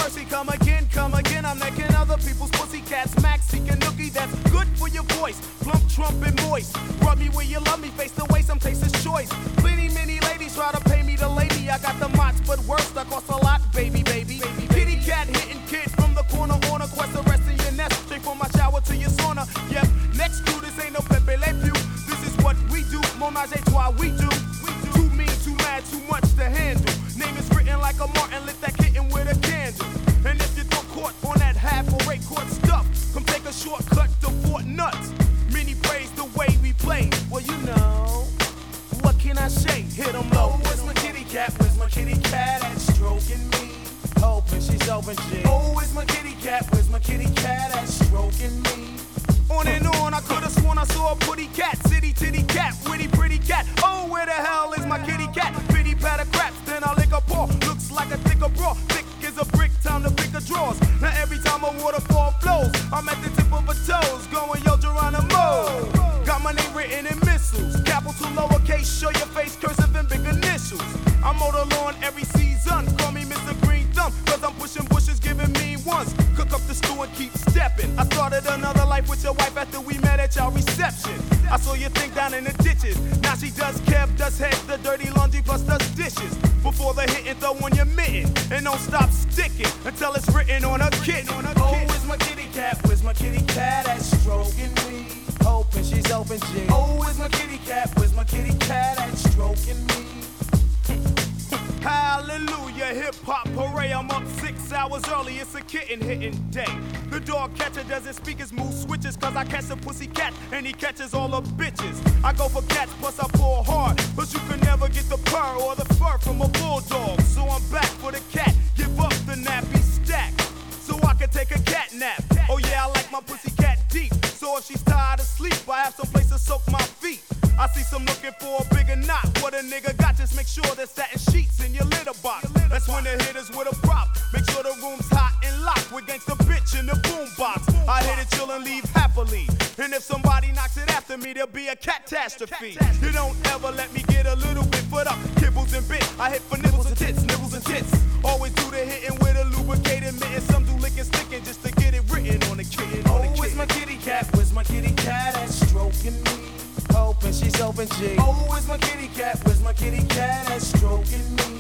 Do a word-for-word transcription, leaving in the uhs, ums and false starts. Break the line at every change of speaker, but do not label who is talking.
mercy, come again, come again. I'm necking other people's pussy cats. Max seeking nookie that's good for your voice. Plump, trump, and moist. Rub me where you love me, face the way some taste is choice. Plenty, many ladies try to pay me the lady. I got the mots, but worse, that cost a lot, baby, baby. baby Kitty cat hitting kid from the corner on a quest of rest in your nest. Straight from my shower to your sauna. Yep, next to this ain't no Pepe Le Pew. This is what we do, Monage a trois, we do. We do. Too mean, too mad, too much to handle. Name is written like a Martin, lit that kitten with a candle. And if you throw caught on that half or rate court stuff, come take a shortcut to Fort Nuts. Many praise the way we play. Well, you know, what can I say? Hit 'em low.
Oh, where's my kitty cat? Where's my kitty cat at stroking me?
Hoping she's open, G.
Oh, where's my kitty cat? Where's my kitty cat at stroking me?
On and on, I could've sworn I saw a pretty cat. City titty cat, witty pretty cat. Oh, where the hell is my kitty cat? Pity pat of craps, then I lick a paw. Looks like a thicker bra. Thick as a brick, time to pick a drawers. Now every time a waterfall flows, I'm at the tip of her toes, going yo Geronimo. Got my name written in missiles. Capital lowercase, show your face, cursive and big initials. I mow the lawn every season. Call me Mister Green Thumb, cause I'm pushing bushes, giving me ones. Cook up the stew and keep stepping. I started another life with your wife after we met at y'all reception. I saw your thing down in the ditches. Now she does Kev, does head, the dirty laundry plus does dishes. Before the hitting, throw on your mitten. And don't stop sticking until it's written on her kitten.
Oh, where's my kitty cat? Where's my kitty cat at stroking me?
Hoping she's open, G.
Oh, where's my kitty cat? Where's my kitty cat at stroking me?
Hallelujah, hip hop parade. I'm up six hours early, it's a kitten hitting day. The dog catcher doesn't speak his mood switches, cause I catch a pussy cat and he catches all the bitches. I go for cats, plus I pull hard, but you can never get the purr or the fur from a bulldog. So I'm back for the cat, give up the nappy stack, so I can take a cat nap. Oh yeah, I like my pussy cat deep, so if she's tired of sleep, I have some place to soak my feet. I see some looking for a bigger knot. What a nigga got, just make sure there's satin sheets in your litter box. That's when the hitters with a prop. Make sure the room's hot and locked with gangsta bitch in the boombox. I hit it chill and leave happily. And if somebody knocks it after me, there'll be a catastrophe. You don't ever let me get a little bit put up. Kibbles and bit, I hit for nibbles and tits, nibbles and tits. Always do the hitting with a lubricated mitten. Some do licking sticking just to get it written on the kitten.
Oh, where's my kitty cat? Where's my kitty cat at stroking me?
Hoping she's open, G.
Oh, where's my kitty cat? Where's my kitty cat at stroking me?